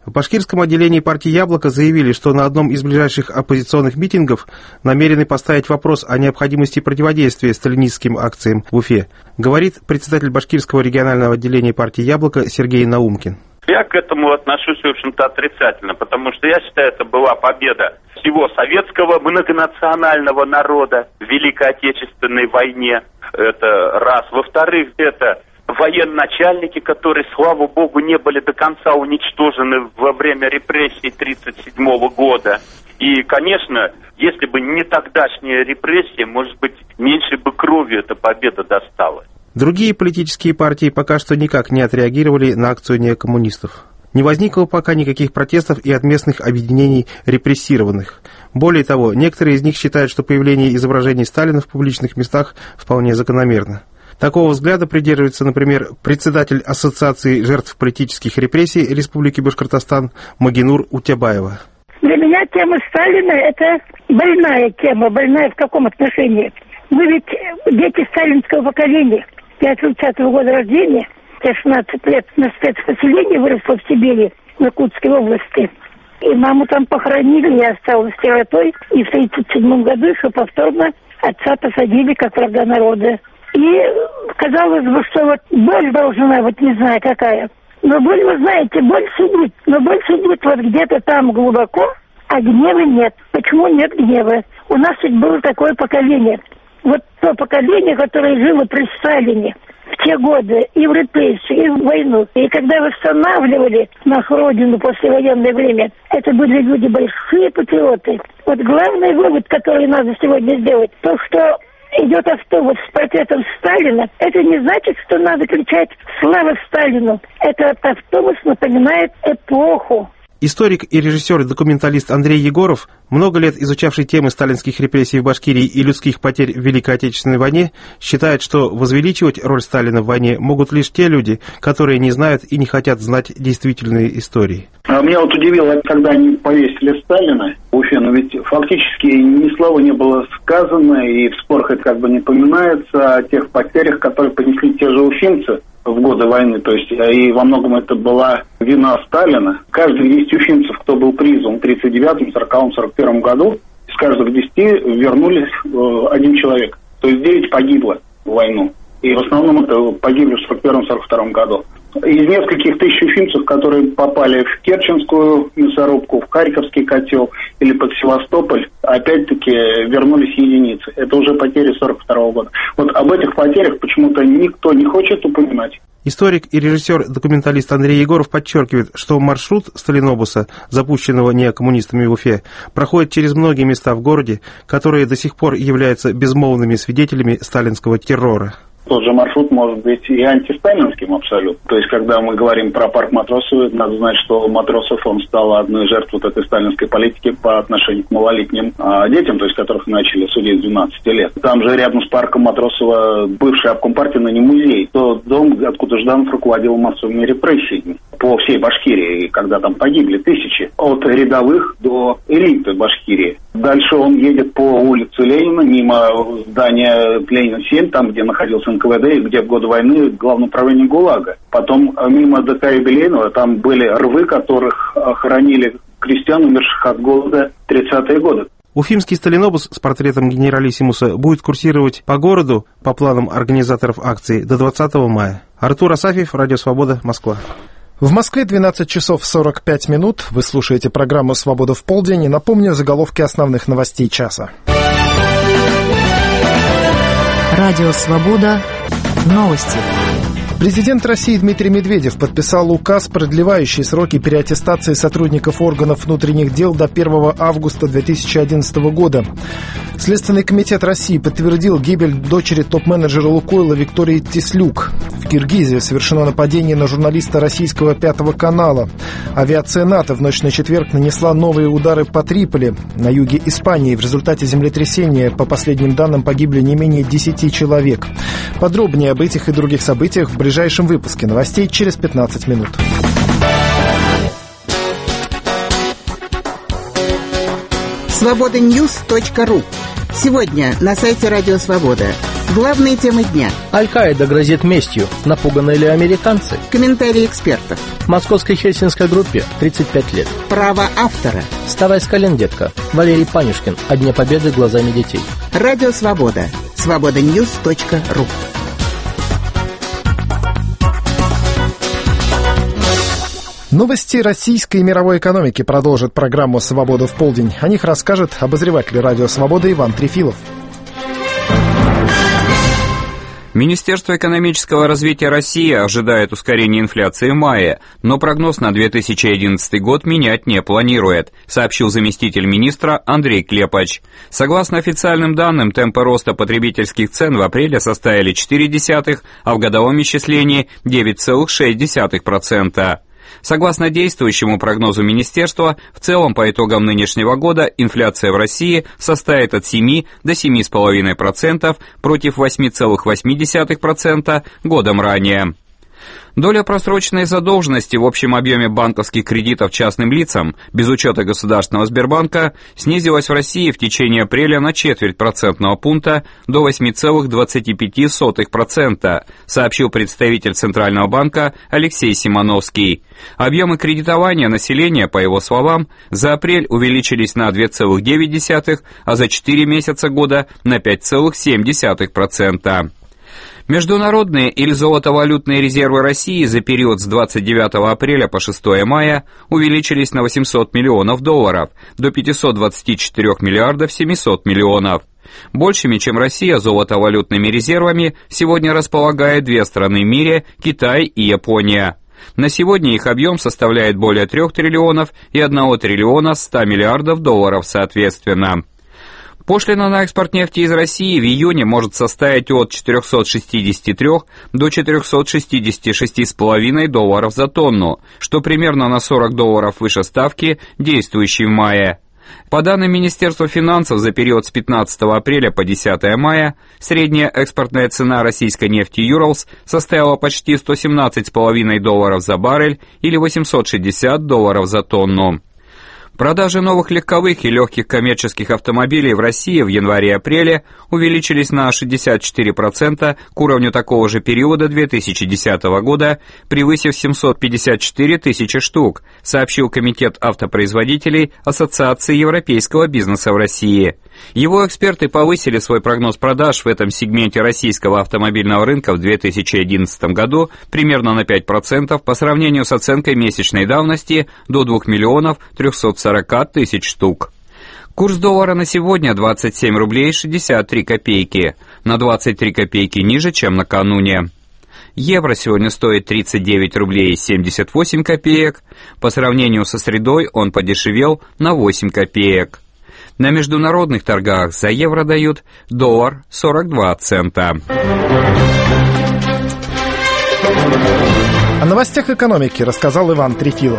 В башкирском отделении партии «Яблоко» заявили, что на одном из ближайших оппозиционных митингов намерены поставить вопрос о необходимости противодействия сталинистским акциям в Уфе, говорит председатель башкирского регионального отделения партии «Яблоко» Сергей Наумкин. Я к этому отношусь, в общем-то, отрицательно, потому что я считаю, это была победа всего советского многонационального народа в Великой Отечественной войне. Это раз. Во-вторых, это военачальники, которые, слава богу, не были до конца уничтожены во время репрессий тридцать седьмого года. И, конечно, если бы не тогдашние репрессии, может быть, меньше бы крови эта победа досталась. Другие политические партии пока что никак не отреагировали на акцию неокоммунистов. Не возникло пока никаких протестов и от местных объединений репрессированных. Более того, некоторые из них считают, что появление изображений Сталина в публичных местах вполне закономерно. Такого взгляда придерживается, например, председатель Ассоциации жертв политических репрессий Республики Башкортостан Магинур Утябаева. Для меня тема Сталина – это больная тема. Больная в каком отношении? Мы ведь дети сталинского поколения. Я тридцатого года рождения, я шестнадцать лет на спецпоселении выросла в Сибири, в Иркутской области. И маму там похоронили, я осталась сиротой. И в тридцать седьмом году еще повторно отца посадили как врага народа. И казалось бы, что вот боль должна, вот не знаю какая. Но боль, вы знаете, боль сидит. Но боль сидит вот где-то там глубоко, а гнева нет. Почему нет гнева? У нас ведь было такое поколение. Вот то поколение, которое жило при Сталине в те годы, и в репрессии, и в войну. И когда восстанавливали нашу родину в послевоенное время, это были люди большие патриоты. Вот главный вывод, который надо сегодня сделать, то, что идет автобус с портретом Сталина, это не значит, что надо кричать «Слава Сталину!». Этот автобус напоминает эпоху. Историк и режиссер и документалист Андрей Егоров, много лет изучавший темы сталинских репрессий в Башкирии и людских потерь в Великой Отечественной войне, считает, что возвеличивать роль Сталина в войне могут лишь те люди, которые не знают и не хотят знать действительные истории. А меня вот удивило, когда они повесили Сталина в Уфе, но ведь фактически ни слова не было сказано, и в спорах это как бы не поминается о тех потерях, которые понесли те же уфимцы в годы войны, то есть и во многом это была вина Сталина. Каждый из десяти уфимцев, кто был призван в тридцать девятом, сороковом, сорок первом году, из каждых десяти вернулись э, один человек. То есть девять погибло в войну. И в основном это погибли в сорок первом, сорок втором году. Из нескольких тысяч уфимцев, которые попали в Керченскую мясорубку, в Харьковский котел или под Севастополь, опять-таки вернулись единицы. Это уже потери сорок второго года. Вот об этих потерях почему-то никто не хочет упоминать. Историк и режиссер-документалист Андрей Егоров подчеркивает, что маршрут сталинобуса, запущенного неокоммунистами в Уфе, проходит через многие места в городе, которые до сих пор являются безмолвными свидетелями сталинского террора. Тот же маршрут может быть и антисталинским абсолютно. То есть, когда мы говорим про парк Матросова, надо знать, что Матросов, он стал одной из жертв вот этой сталинской политики по отношению к малолетним а, детям, то есть, которых начали судить с двенадцати лет. Там же рядом с парком Матросова бывший обком партии, но не музей. Тот дом, откуда Жданов руководил массовыми репрессиями по всей Башкирии, когда там погибли тысячи, от рядовых до элиты Башкирии. Дальше он едет по улице Ленина, мимо здания Ленина семь, там, где находился эн ка вэ дэ, и где в годы войны Главное управление ГУЛАГа. Потом мимо ДК юбилейного, там были рвы, которых хоронили крестьян, умерших от голода в тридцатые годы. Уфимский сталинобус с портретом генералиссимуса будет курсировать по городу по планам организаторов акции до двадцатого мая. Артур Асафьев, Радио Свобода, Москва. В Москве двенадцать часов сорок пять минут. Вы слушаете программу «Свобода в полдень». И напомню заголовки основных новостей часа. Радио «Свобода». Новости. Президент России Дмитрий Медведев подписал указ, продлевающий сроки переаттестации сотрудников органов внутренних дел до первого августа две тысячи одиннадцатого года. Следственный комитет России подтвердил гибель дочери топ-менеджера «Лукойла» Виктории Теслюк. В Киргизии совершено нападение на журналиста российского Пятого канала. Авиация НАТО в ночь на четверг нанесла новые удары по Триполи. На юге Испании в результате землетрясения, по последним данным, погибли не менее десяти человек. Подробнее об этих и других событиях в ближайшем выпуске новостей через пятнадцать минут. свобода ньюс точка ру. Сегодня на сайте Радио Свобода. Главные темы дня. Аль-Каида грозит местью. Напуганы ли американцы? Комментарии экспертов. Московской хельсинской группе тридцать пять лет. Право автора. Вставай с колен, детка. Валерий Панюшкин. О Дне Победы глазами детей. Радио Свобода. свобода ньюс точка ру. Новости российской и мировой экономики продолжит программу «Свобода в полдень». О них расскажет обозреватель радио «Свобода» Иван Трефилов. Министерство экономического развития России ожидает ускорения инфляции в мае, но прогноз на две тысячи одиннадцатый год менять не планирует, сообщил заместитель министра Андрей Клепач. Согласно официальным данным, темпы роста потребительских цен в апреле составили четыре десятых, а в годовом исчислении девять целых шесть десятых процента. Согласно действующему прогнозу министерства, в целом по итогам нынешнего года инфляция в России составит от семи до семи целых пяти десятых процента против восьми целых восьми десятых процента годом ранее. Доля просроченной задолженности в общем объеме банковских кредитов частным лицам, без учета государственного Сбербанка, снизилась в России в течение апреля на четверть процентного пункта до восьми целых двадцати пяти сотых процента, сообщил представитель Центрального банка Алексей Симоновский. Объемы кредитования населения, по его словам, за апрель увеличились на две целых девять десятых, а за четыре месяца года на пять целых семь десятых процента. Международные или золотовалютные резервы России за период с двадцать девятого апреля по шестого мая увеличились на восемьсот миллионов долларов, до пятисот двадцати четырёх миллиардов семисот миллионов. Большими, чем Россия, золотовалютными резервами сегодня располагают две страны в мире – Китай и Япония. На сегодня их объем составляет более трёх триллионов и одного триллиона ста миллиардов долларов соответственно. Пошлина на экспорт нефти из России в июне может составить от четырехсот шестидесяти трёх до четырехсот шестидесяти шести целых пяти десятых долларов за тонну, что примерно на сорок долларов выше ставки, действующей в мае. По данным Министерства финансов, за период с пятнадцатого апреля по десятого мая средняя экспортная цена российской нефти Urals составила почти сто семнадцать целых пять десятых долларов за баррель или восемьсот шестьдесят долларов за тонну. Продажи новых легковых и легких коммерческих автомобилей в России в январе-апреле увеличились на шестьдесят четыре процента к уровню такого же периода две тысячи десятого года, превысив семьсот пятьдесят четыре тысячи штук, сообщил Комитет автопроизводителей Ассоциации европейского бизнеса в России. Его эксперты повысили свой прогноз продаж в этом сегменте российского автомобильного рынка в две тысячи одиннадцатом году примерно на пять процентов по сравнению с оценкой месячной давности до двух миллионов трехсот сорока тысяч штук. Курс доллара на сегодня двадцать семь рублей шестьдесят три копейки, на двадцать три копейки ниже, чем накануне. Евро сегодня стоит тридцать девять рублей семьдесят восемь копеек, по сравнению со средой он подешевел на восемь копеек. На международных торгах за евро дают доллар сорок два цента. О новостях экономики рассказал Иван Трефилов.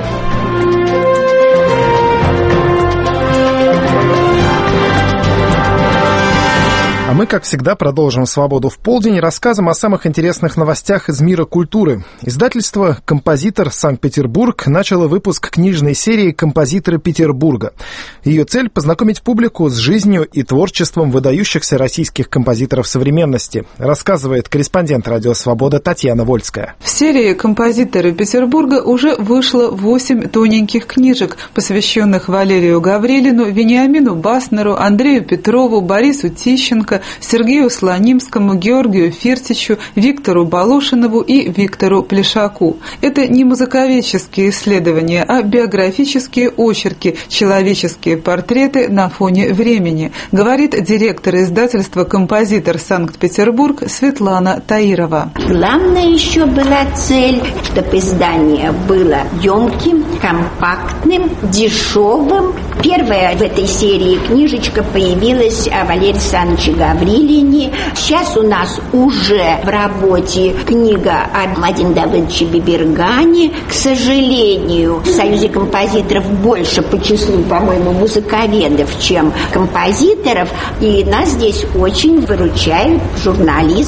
А мы, как всегда, продолжим «Свободу в полдень» рассказом о самых интересных новостях из мира культуры. Издательство «Композитор. Санкт-Петербург» начало выпуск книжной серии «Композиторы Петербурга». Ее цель – познакомить публику с жизнью и творчеством выдающихся российских композиторов современности, рассказывает корреспондент «Радио Свобода» Татьяна Вольская. В серии «Композиторы Петербурга» уже вышло восемь тоненьких книжек, посвященных Валерию Гаврилину, Вениамину Баснеру, Андрею Петрову, Борису Тищенко, Сергею Слонимскому, Георгию Фиртичу, Виктору Балушинову и Виктору Плешаку. Это не музыковедческие исследования, а биографические очерки, человеческие портреты на фоне времени, говорит директор издательства «Композитор Санкт-Петербург» Светлана Таирова. Главное еще была цель, чтобы издание было емким, компактным, дешевым. Первая в этой серии книжечка появилась о Валерии Александровиче Гаврилине. Сейчас у нас уже в работе книга о Владимире Давыдовиче Бибергане. К сожалению, в Союзе композиторов больше по числу, по-моему, музыковедов, чем композиторов. И нас здесь очень выручают журналисты.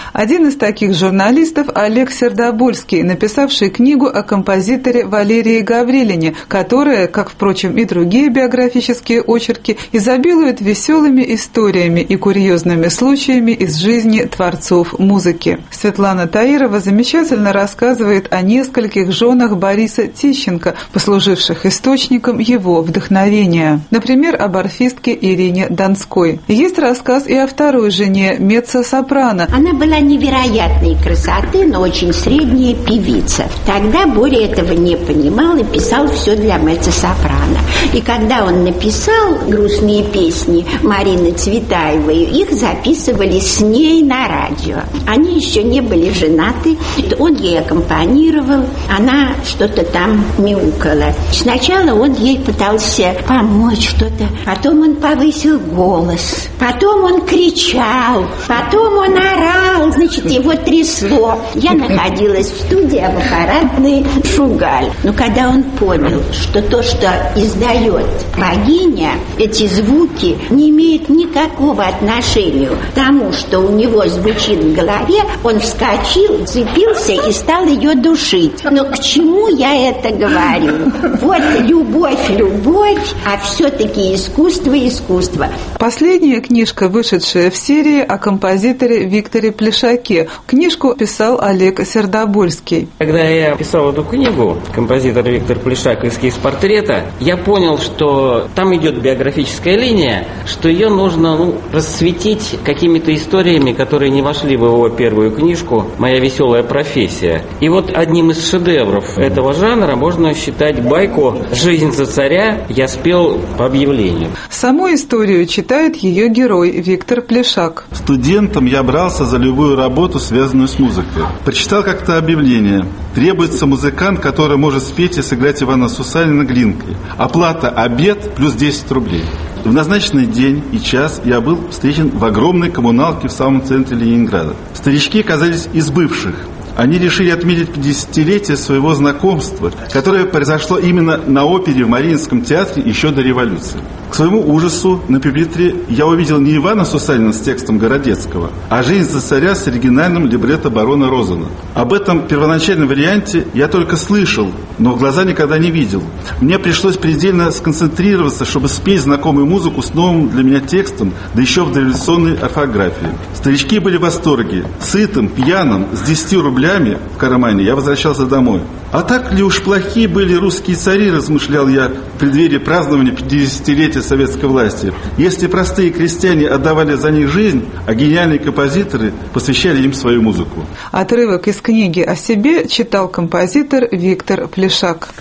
Один из таких журналистов – Олег Сердобольский, написавший книгу о композиторе Валерии Гаврилине, которая, как, впрочем, и другие биографические очерки, изобилует веселыми историями и курьезными случаями из жизни творцов музыки. Светлана Таирова замечательно рассказывает о нескольких женах Бориса Тищенко, послуживших источником его вдохновения. Например, об орфистке Ирине Донской. Есть рассказ и о второй жене, меццо-сопрано. Она была невероятной красоты, но очень средняя певица. Тогда Боря этого не понимал и писал все для меццо-сопрано. И когда он написал грустные песни Марины Цветаевой, их записывали с ней на радио. Они еще не были женаты. Он ей аккомпанировал, она что-то там мяукала. Сначала он ей пытался помочь что-то, потом он повысил голос, потом он кричал, потом он орал, значит, его трясло. Я находилась в студии, а в аппаратной Шугаль. Но когда он понял, что то, что издает богиня, эти звуки не имеют никакого отношения к тому, что у него звучит в голове, он вскочил, цепился и стал ее душить. Но к чему я это говорю? Вот любовь, любовь, а все-таки искусство, искусство. Последняя книжка, вышедшая в серии о композиторе Викторе Плешаке. Книжку писал Олег Сердобольский. Когда я писал эту книгу, композитор Виктор Плешак «Эскиз портрета», я понял, что там идет биографическая линия, что ее нужно ну, расцветить какими-то историями, которые не вошли в его первую книжку «Моя веселая профессия». И вот одним из шедевров этого жанра можно считать байку «Жизнь за царя» я спел по объявлению. Саму историю читает ее герой Виктор Плешак. Студентом я брался за любую работу, связанную с музыкой. Прочитал как-то объявление. Требуется музыкант, который может спеть и сыграть Ивана Сусанина Глинкой. Оплата обед плюс десять рублей. В назначенный день и час я был встречен в огромной коммуналке в самом центре Ленинграда. Старички оказались из бывших. Они решили отметить пятидесятилетие своего знакомства, которое произошло именно на опере в Мариинском театре еще до революции. К своему ужасу на пюпитре я увидел не Ивана Сусанина с текстом Городецкого, а «Жизнь за царя» с оригинальным либретто барона Розена. Об этом первоначальном варианте я только слышал, но в глаза никогда не видел. Мне пришлось предельно сконцентрироваться, чтобы спеть знакомую музыку с новым для меня текстом, да еще в дореволюционной орфографии. Старички были в восторге. Сытым, пьяным, с десятью рублями в кармане я возвращался домой. А так ли уж плохие были русские цари, размышлял я в преддверии празднования пятидесятилетия советской власти. Если простые крестьяне отдавали за них жизнь, а гениальные композиторы посвящали им свою музыку. Отрывок из книги о себе читал композитор Виктор Плешак.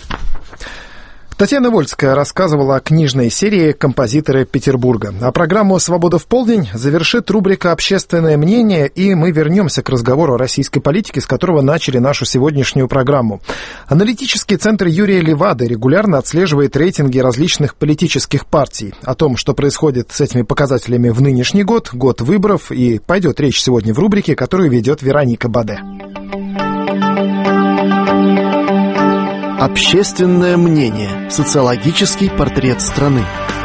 Татьяна Вольская рассказывала о книжной серии «Композиторы Петербурга». А программу «Свобода в полдень» завершит рубрика «Общественное мнение», и мы вернемся к разговору о российской политике, с которого начали нашу сегодняшнюю программу. Аналитический центр Юрия Левады регулярно отслеживает рейтинги различных политических партий. О том, что происходит с этими показателями в нынешний год, год выборов, и пойдет речь сегодня в рубрике, которую ведет Вероника Баде. Общественное мнение. Социологический портрет страны.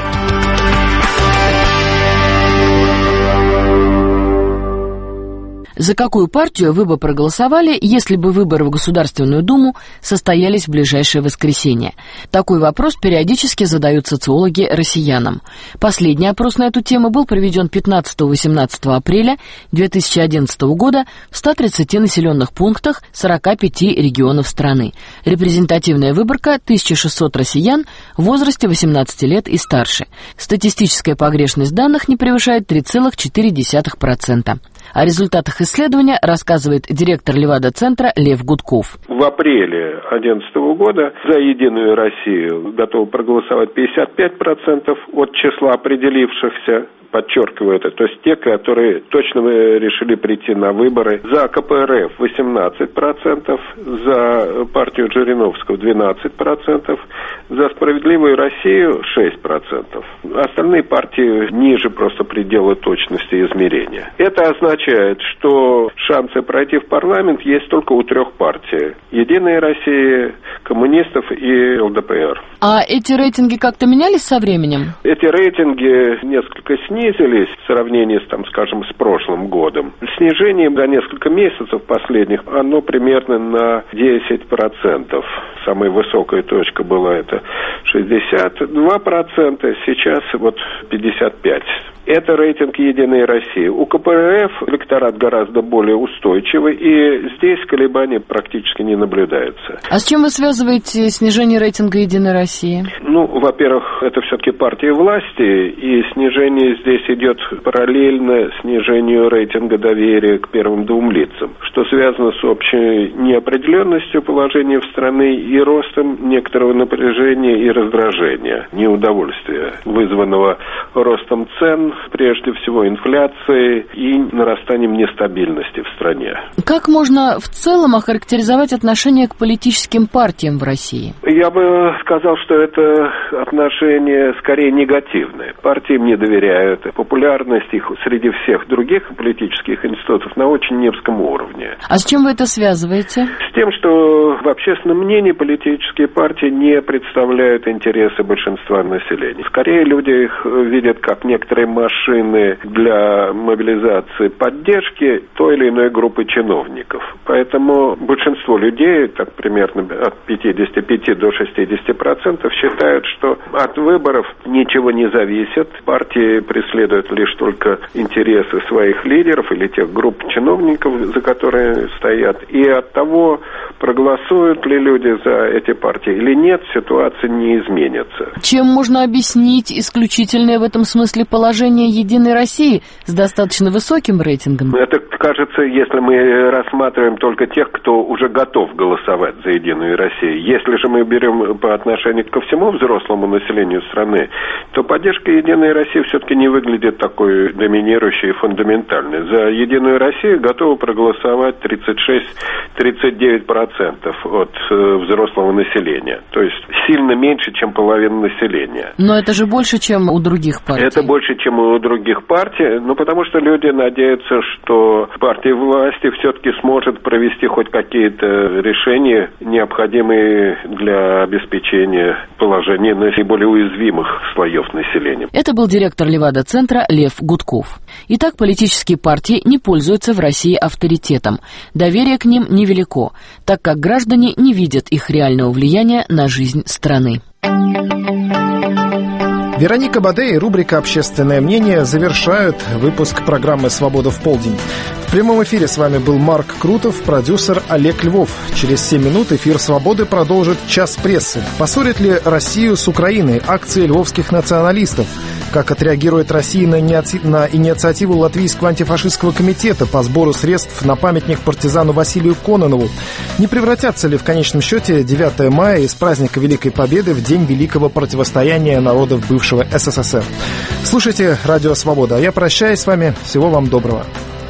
За какую партию вы бы проголосовали, если бы выборы в Государственную Думу состоялись в ближайшее воскресенье? Такой вопрос периодически задают социологи россиянам. Последний опрос на эту тему был проведен пятнадцатого-восемнадцатого апреля две тысячи одиннадцатого года в ста тридцати населенных пунктах сорока пяти регионов страны. Репрезентативная выборка – тысяча шестьсот россиян в возрасте восемнадцати лет и старше. Статистическая погрешность данных не превышает три целых четыре десятых процента. О результатах исследования рассказывает директор Левада-центра Лев Гудков. В апреле две тысячи одиннадцатого года за «Единую Россию» готовы проголосовать пятьдесят пять процентов от числа определившихся. Подчеркиваю это, то есть те, которые точно решили прийти на выборы. За ка пэ эр эф восемнадцать процентов, за партию Жириновского двенадцать процентов, За справедливую Россию шесть процентов. Остальные партии ниже просто предела точности измерения. Это означает, что шансы пройти в парламент есть только у трех партий. Единая Россия, коммунистов и эл дэ пэ эр. А эти рейтинги как-то менялись со временем? Эти рейтинги несколько снизились в сравнении, с, там, скажем, с прошлым годом. Снижение за несколько месяцев последних, оно примерно на десять процентов. Самая высокая точка была это шестьдесят два процента, сейчас вот пятьдесят пять процентов. Это рейтинг «Единой России». У ка пэ эр эф электорат гораздо более устойчивый, и здесь колебаний практически не наблюдается. А с чем вы связываете снижение рейтинга «Единой России»? Ну, во-первых, это все-таки партия власти, и снижение здесь идет параллельно снижению рейтинга доверия к первым двум лицам, что связано с общей неопределенностью положения в стране и ростом некоторого напряжения и раздражения, неудовольствия, вызванного ростом цен, прежде всего инфляцией и нарастанием нестабильности в стране. Как можно в целом охарактеризовать отношение к политическим партиям в России? Я бы сказал, что это отношение скорее негативное. Партиям не доверяют. Популярность их среди всех других политических институтов на очень низком уровне. А с чем вы это связываете? С тем, что в общественном мнении политические партии не представляют интересы большинства населения. Скорее люди их видят как некоторые машины для мобилизации поддержки той или иной группы чиновников. Поэтому большинство людей, так примерно от пятьдесят пять до шестьдесят процентов, считают, что от выборов ничего не зависит. Партии преследуют лишь только интересы своих лидеров или тех групп чиновников, за которые стоят. И от того, проголосуют ли люди за эти партии или нет, ситуация не изменится. Чем можно объяснить исключительное в этом смысле положение «Единой России» с достаточно высоким рейтингом? Это, кажется, если мы рассматриваем только тех, кто уже готов голосовать за «Единую Россию». Если же мы берем по отношению ко всему взрослому населению страны, то поддержка «Единой России» все-таки не выглядит такой доминирующей и фундаментальной. За «Единую Россию» готовы проголосовать тридцать шесть - тридцать девять процентов от э, взрослого населения. То есть сильно меньше, чем половина населения. Но это же больше, чем у других партий. Это больше, чем у других партий, ну потому что люди надеются, что партия власти все-таки сможет провести хоть какие-то решения, необходимые для обеспечения положения наиболее уязвимых слоев населения. Это был директор Левада-центра Лев Гудков. Итак, политические партии не пользуются в России авторитетом. Доверие к ним невелико, так как граждане не видят их реального влияния на жизнь страны. Вероника Бадей и рубрика «Общественное мнение» завершают выпуск программы «Свобода в полдень». В прямом эфире с вами был Марк Крутов, продюсер Олег Львов. Через семь минут эфир «Свободы» продолжит «Час прессы». Поссорит ли Россию с Украиной? Акции львовских националистов. Как отреагирует Россия на, иници... на инициативу Латвийского антифашистского комитета по сбору средств на памятник партизану Василию Кононову? Не превратятся ли в конечном счете девятое мая из праздника Великой Победы в день великого противостояния народов бывшего эс эс эс эр? Слушайте «Радио Свобода», а я прощаюсь с вами. Всего вам доброго.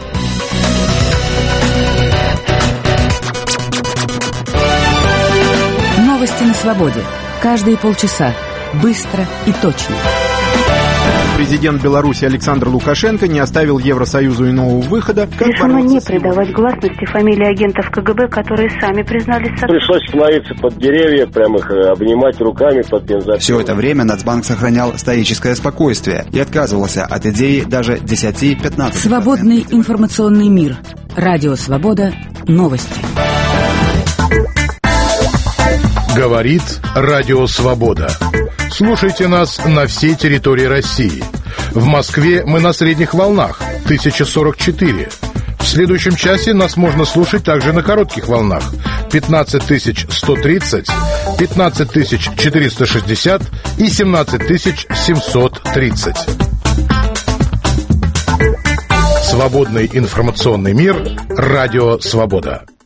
Новости на свободе. Каждые полчаса. Быстро и точно. Президент Беларуси Александр Лукашенко не оставил Евросоюзу иного выхода. Решено не придавать гласности фамилии агентов ка гэ бэ, которые сами признались... Пришлось становиться под деревья, прямо их обнимать руками под бензопилой. Все это время Нацбанк сохранял стоическое спокойствие и отказывался от идеи даже десять-пятнадцать. Свободный информационный мир. Радио Свобода. Новости. Говорит Радио Свобода. Слушайте нас на всей территории России. В Москве мы на средних волнах тысяча сорок четыре. В следующем часе нас можно слушать также на коротких волнах пятнадцать тысяч сто тридцать, пятнадцать тысяч четыреста шестьдесят и семнадцать тысяч семьсот тридцать. Свободный информационный мир. Радио Свобода.